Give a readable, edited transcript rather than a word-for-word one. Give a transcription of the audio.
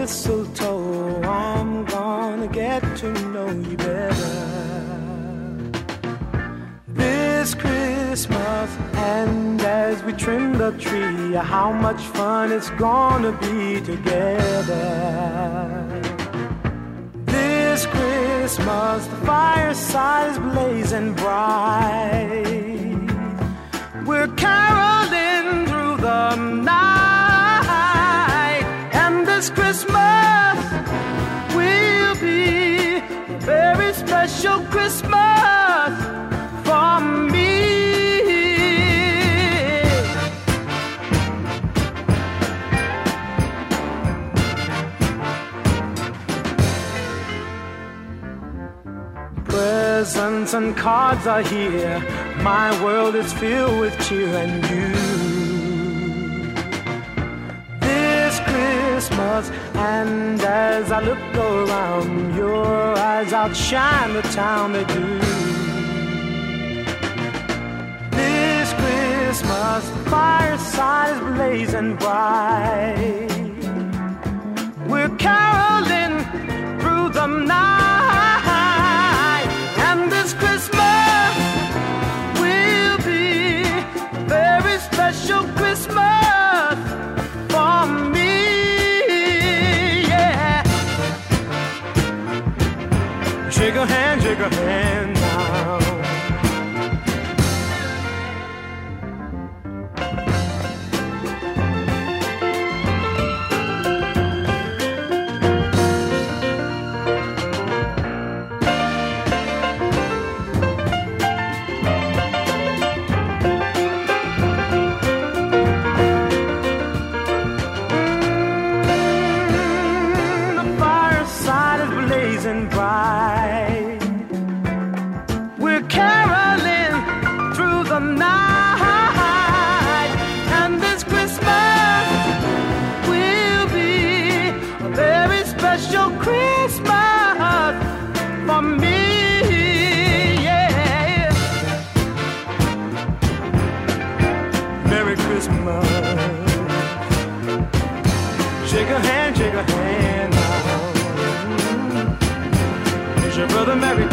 mistletoe, I'm gonna get to know you better this Christmas. And as we trim the tree, how much fun it's gonna be together this Christmas. The fireside is blazing bright, we're caroling through the night, and this Christmas will be a very special Christmas for me. Presents and cards are here, my world is filled with cheer and you. This Christmas, and as I look around, your eyes outshine the town they do. This Christmas, the fireside is blazing bright, we're caroling through the night, and this Christmas will be a very special Christmas for me, yeah. Shake a hand now. Bright, we're caroling through the night, and this Christmas will be a very special Christmas for me, yeah. Merry Christmas. Shake a hand now. Your brother Mary